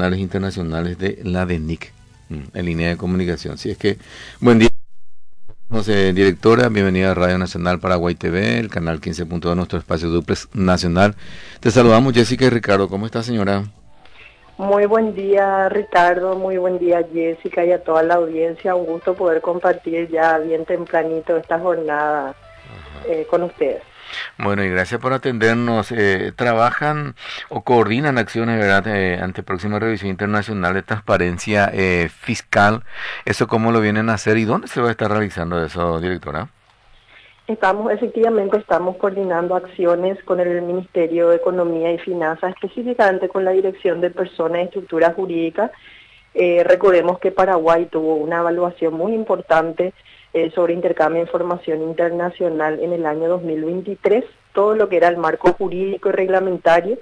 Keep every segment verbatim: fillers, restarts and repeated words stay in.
internacionales de la D E N I C, en línea de comunicación. Así es que, buen día. Eh, directora, bienvenida a Radio Nacional Paraguay T V, el canal quince punto dos, nuestro espacio Duplex Nacional. Te saludamos, Jessica y Ricardo. ¿Cómo está, señora? Muy buen día, Ricardo, muy buen día, Jessica, y a toda la audiencia. Un gusto poder compartir ya bien tempranito esta jornada eh, con ustedes. Bueno, y gracias por atendernos. Eh, ¿Trabajan o coordinan acciones, verdad, eh, ante próxima revisión internacional de transparencia eh, fiscal? ¿Eso cómo lo vienen a hacer y dónde se va a estar realizando eso, directora? Estamos, efectivamente, estamos coordinando acciones con el Ministerio de Economía y Finanzas, específicamente con la Dirección de Personas y Estructuras Jurídicas. Eh, recordemos que Paraguay tuvo una evaluación muy importante eh, sobre intercambio de información internacional en el año dos mil veintitrés, todo lo que era el marco jurídico y reglamentario,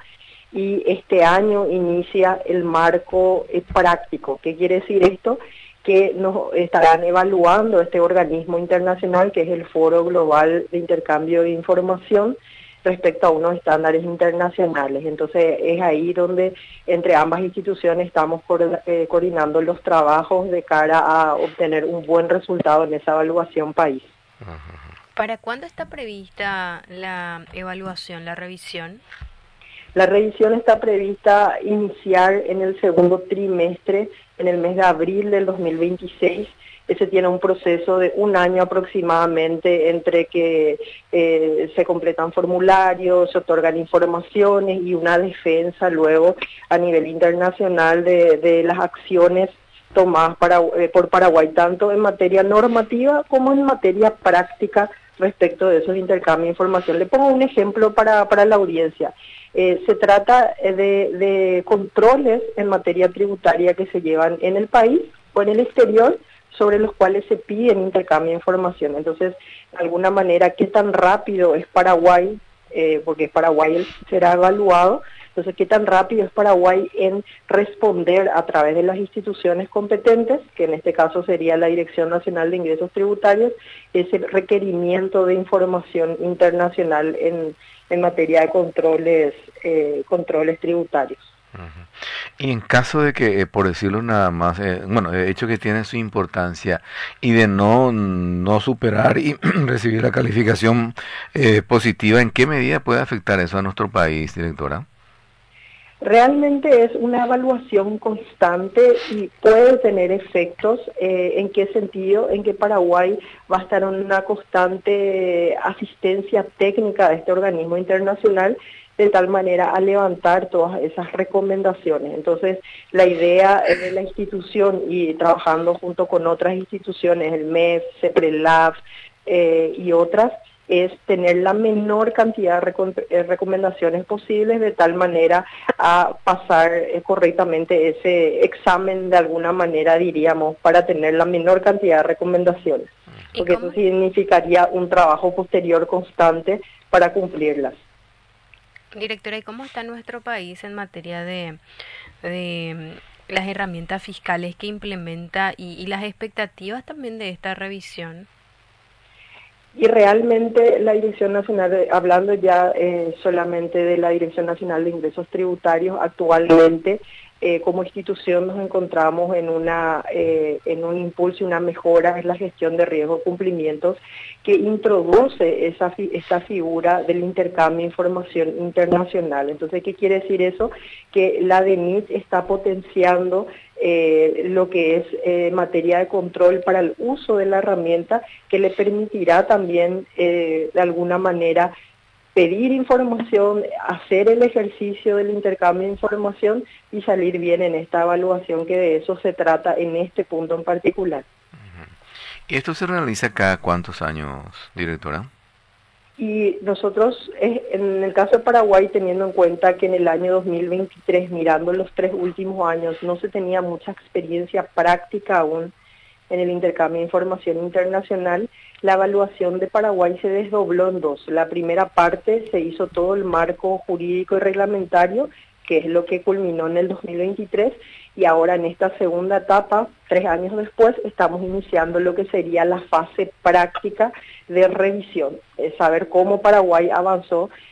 y este año inicia el marco eh, práctico. ¿Qué quiere decir esto? Que nos estarán evaluando este organismo internacional, que es el Foro Global de Intercambio de Información, respecto a unos estándares internacionales. Entonces es ahí donde entre ambas instituciones estamos coordinando los trabajos de cara a obtener un buen resultado en esa evaluación país. ¿Para cuándo está prevista la evaluación, la revisión? La revisión está prevista iniciar en el segundo trimestre, en el mes de abril del dos mil veintiséis. Ese tiene un proceso de un año aproximadamente entre que eh, se completan formularios, se otorgan informaciones y una defensa luego a nivel internacional de, de las acciones tomadas para, eh, por Paraguay, tanto en materia normativa como en materia práctica respecto de esos intercambios de información. Le pongo un ejemplo para, para la audiencia. Eh, se trata de, de controles en materia tributaria que se llevan en el país o en el exterior, sobre los cuales se pide intercambio de información. Entonces, de alguna manera, ¿qué tan rápido es Paraguay? Eh, porque Paraguay será evaluado. Entonces, ¿qué tan rápido es Paraguay en responder a través de las instituciones competentes, que en este caso sería la Dirección Nacional de Ingresos Tributarios, ese requerimiento de información internacional en, en materia de controles, eh, controles tributarios? Uh-huh. Y en caso de que, eh, por decirlo nada más, eh, bueno, de hecho que tiene su importancia y de no, no superar y recibir la calificación eh, positiva, ¿en qué medida puede afectar eso a nuestro país, directora? Realmente es una evaluación constante y puede tener efectos. Eh, ¿En qué sentido? En que Paraguay va a estar en una constante asistencia técnica de este organismo internacional, de tal manera a levantar todas esas recomendaciones. Entonces, la idea de la institución, y trabajando junto con otras instituciones, el M E F, CEPRELAF eh, y otras, es tener la menor cantidad de recom- eh, recomendaciones posibles, de tal manera a pasar eh, correctamente ese examen, de alguna manera diríamos, para tener la menor cantidad de recomendaciones. Porque eso significaría un trabajo posterior constante para cumplirlas. Directora, ¿y cómo está nuestro país en materia de, de las herramientas fiscales que implementa y, y las expectativas también de esta revisión? Y realmente la Dirección Nacional, de, hablando ya eh, solamente de la Dirección Nacional de Ingresos Tributarios, actualmente eh, como institución nos encontramos en una eh, en un impulso y una mejora en la gestión de riesgos y cumplimientos, que introduce esa, fi esa figura del intercambio de información internacional. Entonces, ¿qué quiere decir eso? Que la D E N I C está potenciando eh, lo que es eh, materia de control para el uso de la herramienta, que le permitirá también eh, de alguna manera pedir información, hacer el ejercicio del intercambio de información y salir bien en esta evaluación, que de eso se trata en este punto en particular. ¿Y esto se realiza cada cuántos años, directora? Y nosotros, en el caso de Paraguay, teniendo en cuenta que en el año dos mil veintitrés, mirando los tres últimos años, no se tenía mucha experiencia práctica aún en el intercambio de información internacional, la evaluación de Paraguay se desdobló en dos. La primera parte se hizo todo el marco jurídico y reglamentario, que es lo que culminó en el dos mil veintitrés, y ahora en esta segunda etapa, tres años después, estamos iniciando lo que sería la fase práctica de revisión, es saber cómo Paraguay avanzó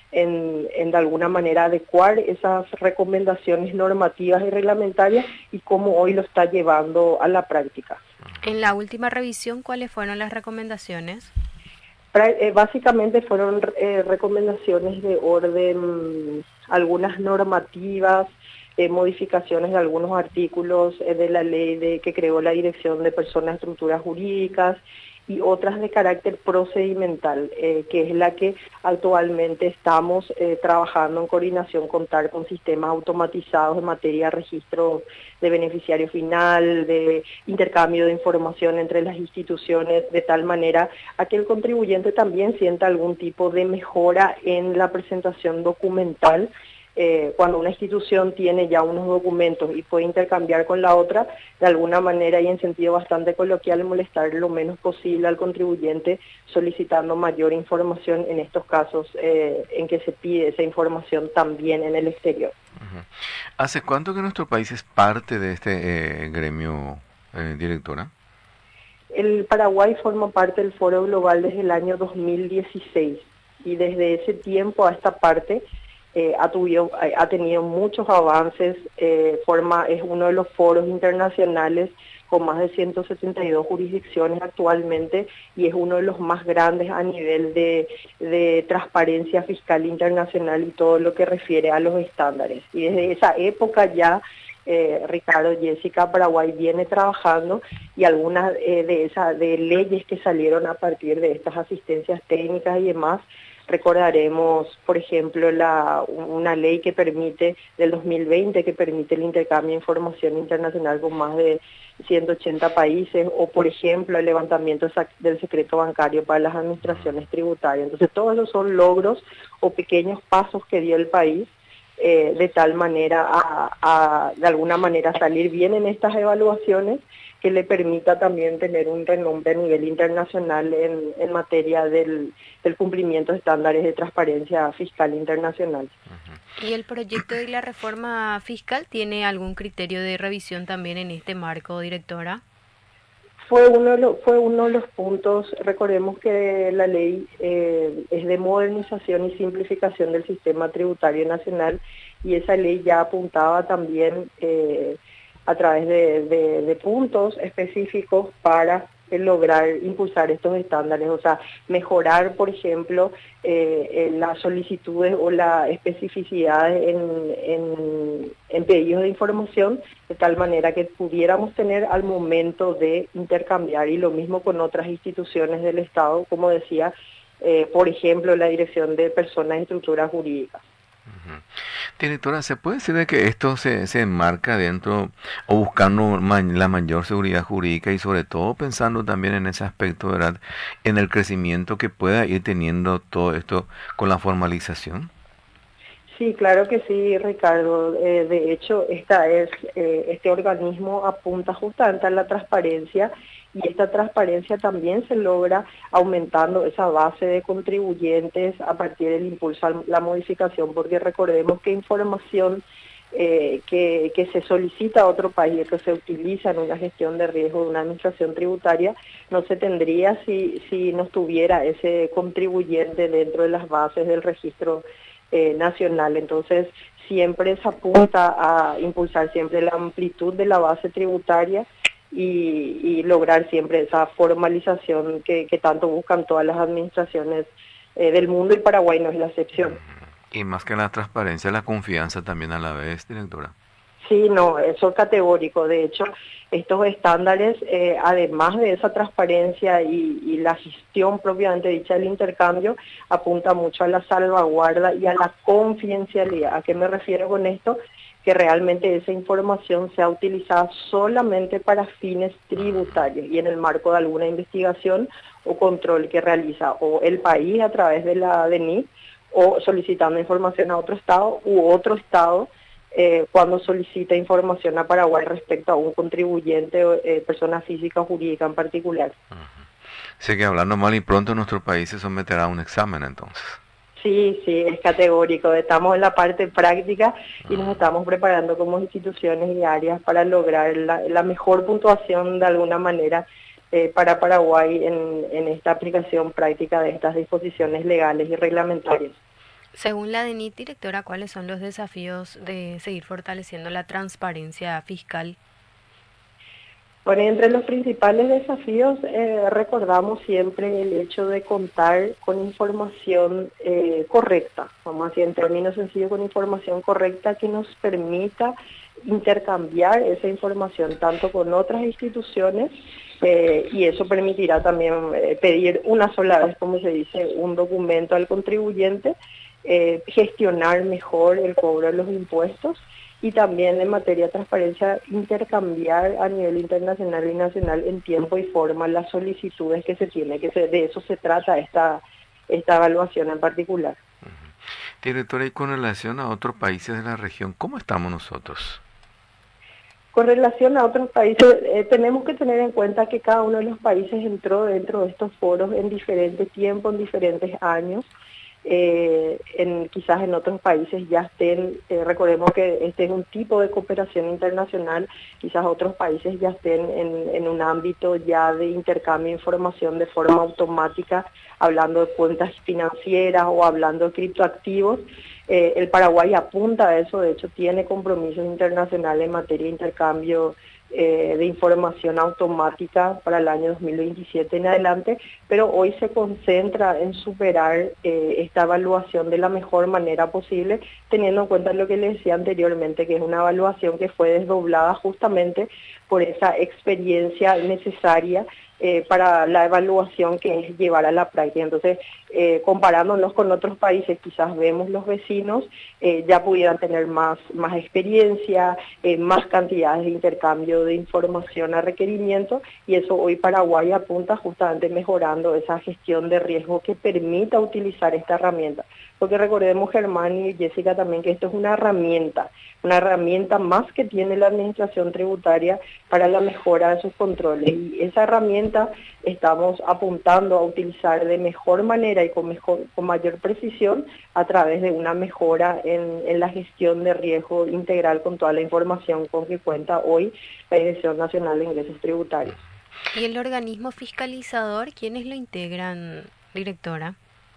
en, en de alguna manera adecuar esas recomendaciones normativas y reglamentarias y cómo hoy lo está llevando a la práctica. En la última revisión, ¿cuáles fueron las recomendaciones? Pra- eh, básicamente fueron eh, recomendaciones de orden, algunas normativas, eh, modificaciones de algunos artículos eh, de la ley de que creó la Dirección de Personas y Estructuras Jurídicas y otras de carácter procedimental, eh, que es la que actualmente estamos eh, trabajando en coordinación, contar con sistemas automatizados en materia de registro de beneficiario final, de intercambio de información entre las instituciones, de tal manera a que el contribuyente también sienta algún tipo de mejora en la presentación documental. Eh, cuando una institución tiene ya unos documentos y puede intercambiar con la otra, de alguna manera y en sentido bastante coloquial, molestar lo menos posible al contribuyente solicitando mayor información en estos casos eh, en que se pide esa información también en el exterior. Uh-huh. ¿Hace cuánto que nuestro país es parte de este eh, gremio, eh, directora? El Paraguay forma parte del Foro Global desde el año dos mil dieciséis y desde ese tiempo a esta parte Eh, ha, tuvido, ha tenido muchos avances, eh, forma, es uno de los foros internacionales con más de ciento setenta y dos jurisdicciones actualmente y es uno de los más grandes a nivel de, de transparencia fiscal internacional y todo lo que refiere a los estándares. Y desde esa época ya, eh, Ricardo, Jessica, Paraguay viene trabajando y algunas eh, de esas de leyes que salieron a partir de estas asistencias técnicas y demás. Recordaremos, por ejemplo, la, una ley que permite, del dos mil veinte, que permite el intercambio de información internacional con más de ciento ochenta países, o por ejemplo, el levantamiento del secreto bancario para las administraciones tributarias. Entonces, todos esos son logros o pequeños pasos que dio el país, eh, de tal manera a, a, de alguna manera, salir bien en estas evaluaciones, que le permita también tener un renombre a nivel internacional en, en materia del, del cumplimiento de estándares de transparencia fiscal internacional. ¿Y el proyecto de la reforma fiscal tiene algún criterio de revisión también en este marco, directora? Fue uno de los, fue uno de los puntos. Recordemos que la ley eh, es de modernización y simplificación del sistema tributario nacional y esa ley ya apuntaba también eh, a través de, de, de puntos específicos para eh, lograr impulsar estos estándares, o sea, mejorar, por ejemplo, eh, las solicitudes o la especificidad en, en, en pedidos de información, de tal manera que pudiéramos tener al momento de intercambiar, y lo mismo con otras instituciones del Estado, como decía, eh, por ejemplo, la Dirección de Personas y Estructuras Jurídicas. Uh-huh. Directora, ¿se puede decir de que esto se, se enmarca dentro o buscando ma- la mayor seguridad jurídica y sobre todo pensando también en ese aspecto, ¿verdad? En el crecimiento que pueda ir teniendo todo esto con la formalización? Sí, claro que sí, Ricardo. Eh, de hecho, esta es, eh, este organismo apunta justamente a la transparencia y esta transparencia también se logra aumentando esa base de contribuyentes a partir del impulso a la modificación, porque recordemos que información eh, que, que se solicita a otro país, que se utiliza en una gestión de riesgo de una administración tributaria, no se tendría si, si no estuviera ese contribuyente dentro de las bases del registro Eh, nacional. Entonces siempre se apunta a impulsar siempre la amplitud de la base tributaria y, y lograr siempre esa formalización que, que tanto buscan todas las administraciones eh, del mundo, y Paraguay no es la excepción. Y más que la transparencia, la confianza también a la vez, directora. Sí, no, eso es categórico. De hecho, estos estándares, eh, además de esa transparencia y, y la gestión propiamente dicha del intercambio, apunta mucho a la salvaguarda y a la confidencialidad. ¿A qué me refiero con esto? Que realmente esa información sea utilizada solamente para fines tributarios y en el marco de alguna investigación o control que realiza o el país a través de la D N I o solicitando información a otro estado u otro estado Eh, cuando solicita información a Paraguay respecto a un contribuyente, eh, persona física o jurídica en particular. Uh-huh. Sé que hablando mal y pronto nuestro país se someterá a un examen entonces. Sí, sí, es categórico. Estamos en la parte práctica y nos estamos preparando como instituciones y áreas para lograr la, la mejor puntuación de alguna manera eh, para Paraguay en, en esta aplicación práctica de estas disposiciones legales y reglamentarias. Según la DENIT, directora, ¿cuáles son los desafíos de seguir fortaleciendo la transparencia fiscal? Bueno, entre los principales desafíos eh, recordamos siempre el hecho de contar con información eh, correcta, vamos a decir en términos sencillos, con información correcta que nos permita intercambiar esa información tanto con otras instituciones eh, y eso permitirá también eh, pedir una sola vez, como se dice, un documento al contribuyente, eh, gestionar mejor el cobro de los impuestos y también en materia de transparencia intercambiar a nivel internacional y nacional en tiempo y forma las solicitudes que se tiene, que se, de eso se trata esta, esta evaluación en particular. Uh-huh. Directora, y con relación a otros países de la región, ¿cómo estamos nosotros? Con relación a otros países, eh, tenemos que tener en cuenta que cada uno de los países entró dentro de estos foros en diferentes tiempos, en diferentes años. Eh, en, quizás en otros países ya estén, eh, recordemos que este es un tipo de cooperación internacional, quizás otros países ya estén en, en un ámbito ya de intercambio de información de forma automática, hablando de cuentas financieras o hablando de criptoactivos. Eh, el Paraguay apunta a eso, de hecho tiene compromisos internacionales en materia de intercambio eh, de información automática para el año dos mil veintisiete en adelante, pero hoy se concentra en superar eh, esta evaluación de la mejor manera posible, teniendo en cuenta lo que les decía anteriormente, que es una evaluación que fue desdoblada justamente por esa experiencia necesaria Eh, para la evaluación que es llevar a la práctica. Entonces, eh, comparándonos con otros países, quizás vemos los vecinos eh, ya pudieran tener más, más experiencia, eh, más cantidades de intercambio de información a requerimiento, y eso hoy Paraguay apunta justamente mejorando esa gestión de riesgo que permita utilizar esta herramienta. Porque recordemos, Germán y Jessica, también que esto es una herramienta, una herramienta más que tiene la administración tributaria para la mejora de sus controles. Y esa herramienta estamos apuntando a utilizar de mejor manera y con, mejor, con mayor precisión a través de una mejora en, en la gestión de riesgo integral con toda la información con que cuenta hoy la Dirección Nacional de Ingresos Tributarios. ¿Y el organismo fiscalizador, quiénes lo integran, directora?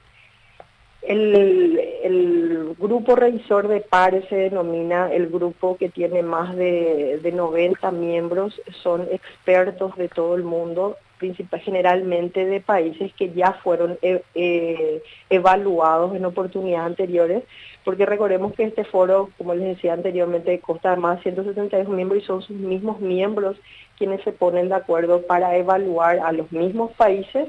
El, el grupo revisor de pares se denomina el grupo que tiene más de, de noventa miembros, son expertos de todo el mundo, generalmente de países que ya fueron eh, eh, evaluados en oportunidades anteriores, porque recordemos que este foro, como les decía anteriormente, consta de más de ciento setenta y dos miembros y son sus mismos miembros quienes se ponen de acuerdo para evaluar a los mismos países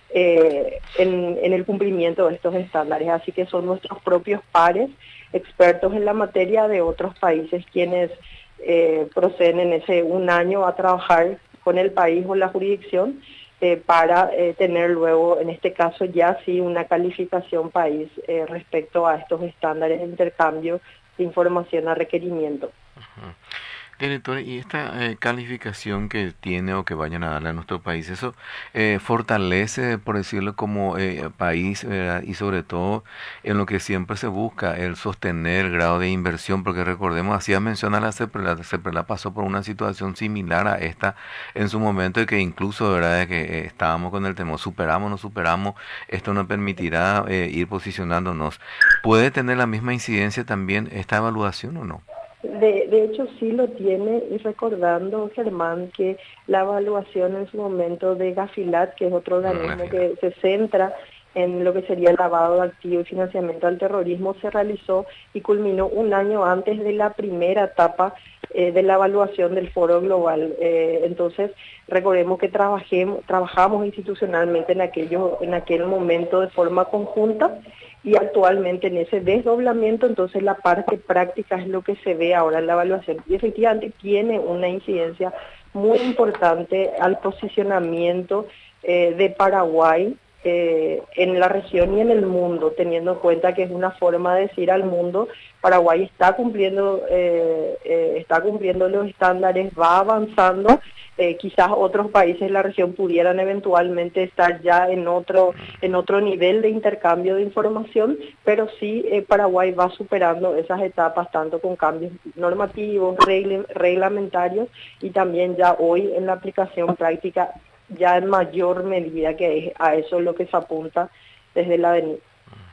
Eh, en, en el cumplimiento de estos estándares, así que son nuestros propios pares, expertos en la materia de otros países, quienes eh, proceden en ese un año a trabajar con el país o la jurisdicción eh, para eh, tener luego, en este caso ya sí, una calificación país eh, respecto a estos estándares de intercambio de información a requerimiento. Uh-huh. Director, y esta eh, calificación que tiene o que vayan a darle a nuestro país, ¿eso eh, fortalece, por decirlo, como eh, país, ¿verdad? Y sobre todo en lo que siempre se busca, el sostener el grado de inversión? Porque recordemos, hacía mención a la CEPRELA, la CEPRELA pasó por una situación similar a esta en su momento, y que incluso, ¿verdad?, de que eh, estábamos con el temor, superamos, no superamos, esto nos permitirá eh, ir posicionándonos. ¿Puede tener la misma incidencia también esta evaluación o no? De, de hecho sí lo tiene, y recordando, Germán, que la evaluación en su momento de Gafilat, que es otro organismo que se centra en lo que sería el lavado de activos y financiamiento al terrorismo, se realizó y culminó un año antes de la primera etapa eh, de la evaluación del Foro Global. Eh, entonces, recordemos que trabajemos, trabajamos institucionalmente en, aquello, en aquel momento de forma conjunta, y actualmente en ese desdoblamiento, entonces la parte práctica es lo que se ve ahora en la evaluación. Y efectivamente tiene una incidencia muy importante al posicionamiento eh, de Paraguay eh, en la región y en el mundo, teniendo en cuenta que es una forma de decir al mundo, Paraguay está cumpliendo, eh, eh, está cumpliendo los estándares, va avanzando. Eh, quizás otros países de la región pudieran eventualmente estar ya en otro, en otro nivel de intercambio de información, pero sí eh, Paraguay va superando esas etapas tanto con cambios normativos, regl reglamentarios y también ya hoy en la aplicación práctica ya en mayor medida, que es a eso lo que se apunta desde la DENIT.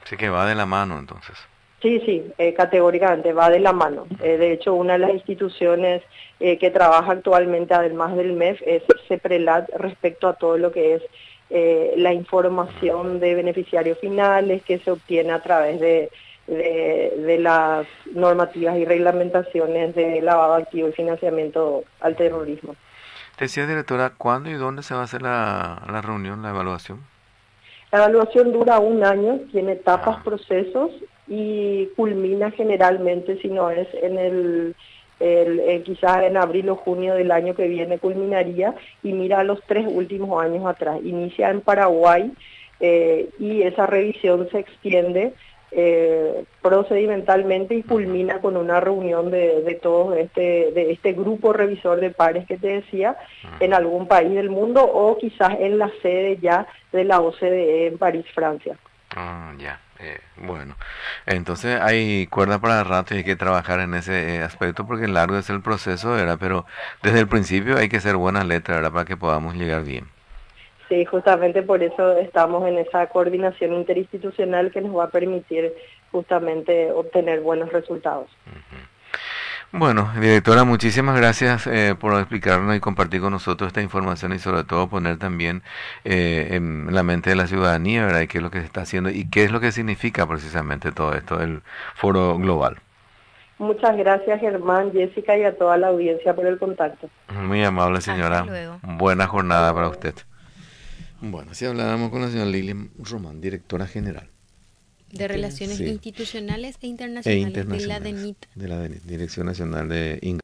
Así que va de la mano entonces. Sí, sí, eh, categóricamente va de la mano. Eh, de hecho, una de las instituciones eh, que trabaja actualmente, además del M E F, es CEPRELAT respecto a todo lo que es eh, la información de beneficiarios finales que se obtiene a través de, de, de las normativas y reglamentaciones de lavado de activos y financiamiento al terrorismo. Decía, directora, ¿cuándo y dónde se va a hacer la, la reunión, la evaluación? La evaluación dura un año, tiene etapas, Ah, procesos y culmina generalmente, si no es en el, el, el- quizás en abril o junio del año que viene culminaría y mira los tres últimos años atrás. Inicia en Paraguay eh, y esa revisión se extiende eh, procedimentalmente y culmina con una reunión de, de todo este, de este grupo revisor de pares que te decía en algún país del mundo o quizás en la sede ya de la O C D E en París, Francia. ah, ya. Eh, bueno, entonces hay cuerda para rato y hay que trabajar en ese eh, aspecto porque largo es el proceso, ¿verdad? Pero desde el principio hay que ser buenas letras, ¿verdad? Para que podamos llegar bien. Sí, justamente por eso estamos en esa coordinación interinstitucional que nos va a permitir justamente obtener buenos resultados. Bueno, directora, muchísimas gracias eh, por explicarnos y compartir con nosotros esta información y sobre todo poner también eh, en la mente de la ciudadanía, ¿verdad? Y qué es lo que se está haciendo y qué es lo que significa precisamente todo esto del foro global. Muchas gracias Germán, Jessica y a toda la audiencia por el contacto. Muy amable Hasta señora, luego. buena Hasta jornada para luego. usted. Bueno, si hablábamos con la señora Lilian Román, directora general. De ¿Qué? Relaciones Sí, Institucionales e e Internacionales de la internacionales DENIT. de la Dirección Nacional de